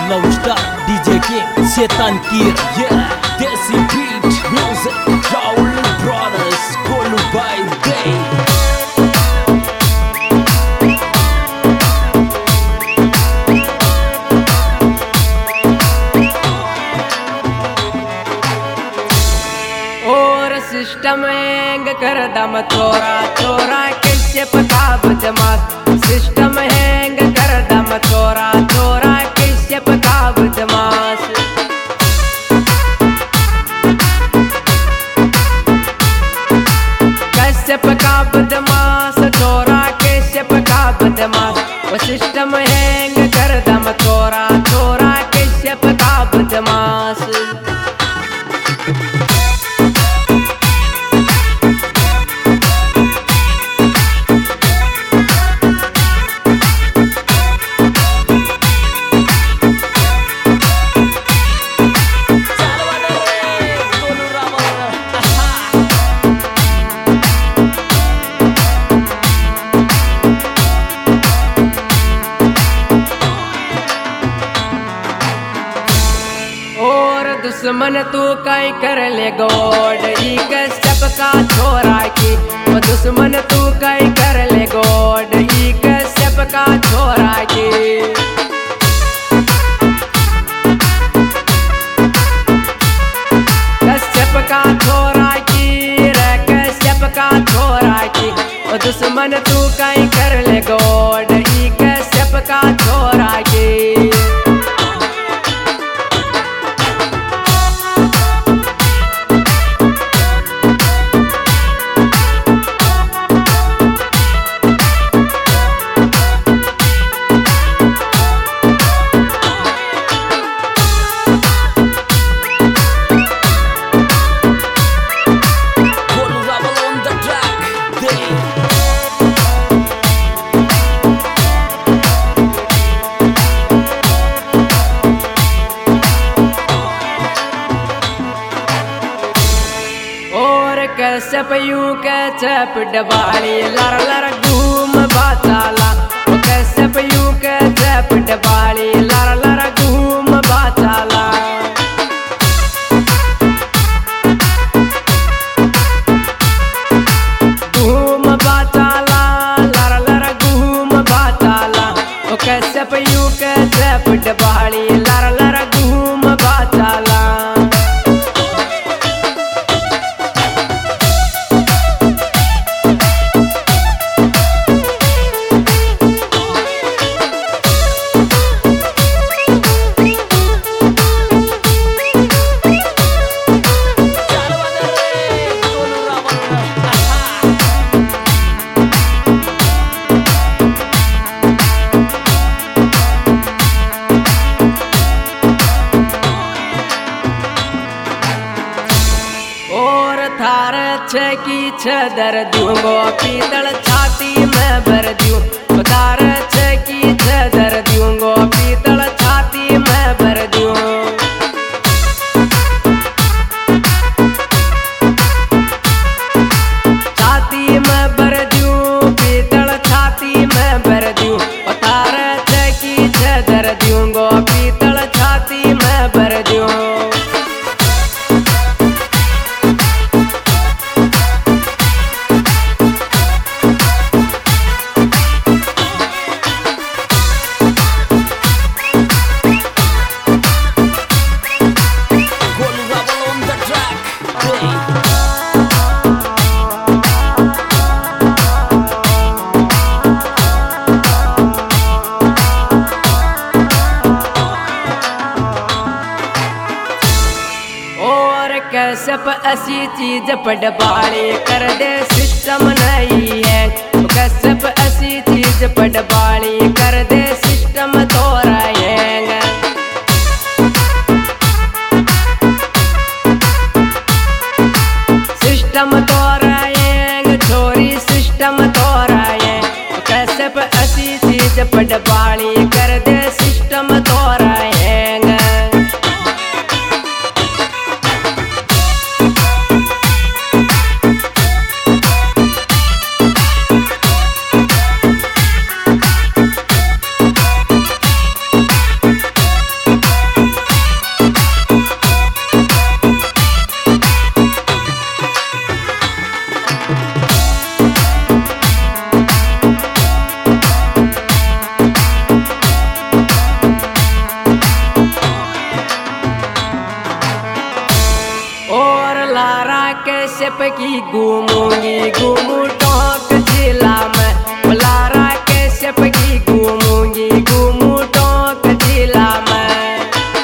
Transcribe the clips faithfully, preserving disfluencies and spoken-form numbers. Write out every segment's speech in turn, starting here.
Low Star D J King Setan Kir Yeah Desi Beat Music Rowling Brothers Golu by Day system hang कर दम चोरा चोरा कैसे पता बदमाश सिस्टम हैंग कर दम चोरा चोरा कैसे पता बदमाश कैसे पका बदमाश चोरा कैसे पका बदमाश वो सिस्टम हैंग कर दम चोरा चोरा कैसे पका बदमाश दुश्मन तू कई कर ले गोड ई कश्यप का छोरा की वो दुश्मन तू कई कर ले गोड ई कश्यप का छोरा की कश्यप का छोरा की रे कश्यप का छोरा की वो दुश्मन तू कई कर ले गोड ई कश्यप का छोरा की कश्यप यूं कश्यप डबाली लर लर घूम बाचाला कश्यप यूं कश्यप डबाली लर लर घूम बाचाला घूम बाचाला लर लर घूम बाचाला कश्यप यूं कश्यप डबाली लर लर घूम बाचाला की छदर दूंगो पीतल छाती में भर दूं उतार छ की छदर दूंगो पीतल छाती में भर दूं छाती में भर दूं पीतल छाती में भर दूं उतार छ की छदर दूंगो पीतल छाती में भर दूं कश्यप ऐसी चीज पटवारी कर दे सिस्टम नहीं है कश्यप ऐसी चीज पटवारी कर दे सिस्टम तो रहेंगे सिस्टम तो रहेंगे छोरी सिस्टम तो रहेंगे कश्यप ऐसी चीज पटवारी कर दे सिस्टम तो रहेंगे की घूमूंगी घूमू टोंक जिला में, बुलारा कश्यप की घूमूंगी घूमू टोंक जिला में।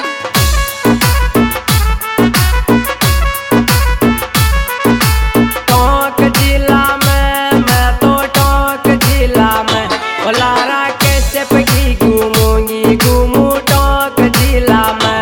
टोंक जिला में मैं तो टोंक जिला में, बुलारा कश्यप की घूमूंगी घूमू टोंक जिला में।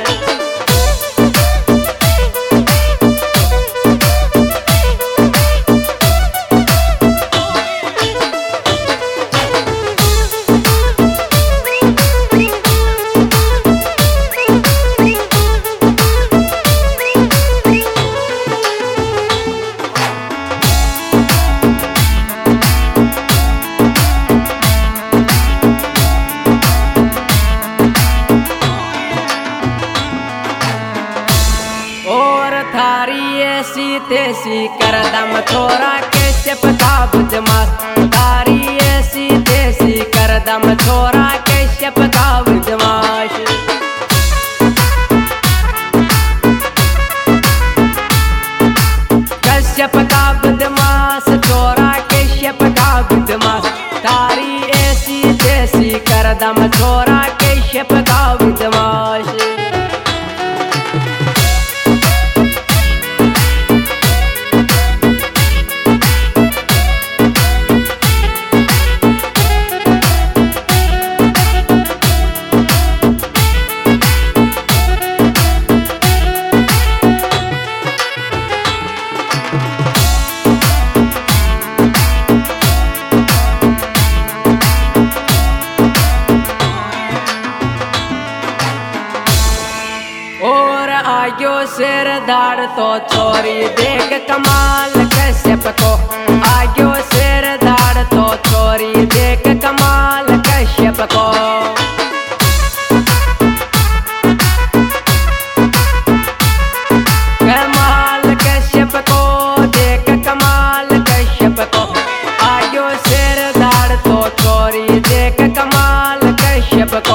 थारी ऐसी तेसी कर दम छोरा कश्यप का बदमाश, थारी ऐसी तेसी कर दम छोरा कश्यप का बदमाश। कश्यप का बदमाश छोरा कश्यप का बदमाश, थारी ऐसी तेसी कर दम छोरा कश्यप का बदमाश। आयो सिर दाड़ तो छोरी देख कमाल कश्यप को, आयो सिर दाड़ तो छोरी देख कमाल कश्यप को। कमाल कश्यप को देख कमाल कश्यप को, आयो सिर दाड़ तो छोरी देख कमाल कश्यप को।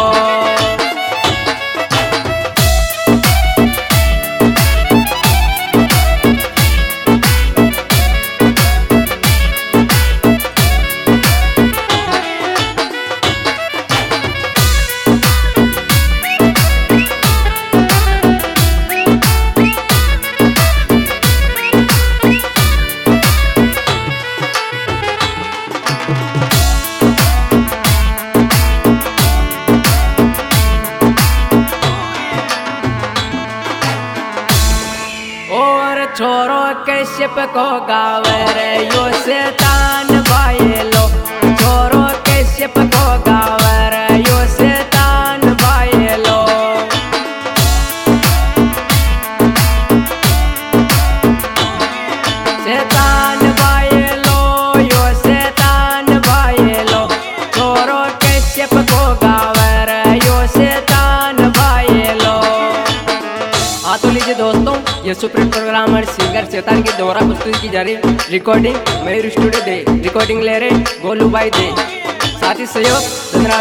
छोरो कश्यप को गावे रे यो शैतान बायलो, छोरो कश्यप को गावे रे यो शैतान बायलो। शैतान बायलो यो शैतान बायलो, छोरो कश्यप को गावे रे यो शैतान बायलो। हाँ तो लीजिए दोस्तों, ये सुप्रीम प्रोग्रामर सिंगर शैतान की दोहरा प्रस्तुति की जा रही रिकॉर्डिंग मयूर स्टूडियो दे, रिकॉर्डिंग ले रहे गोलू भाई दे, साथ ही सहयोग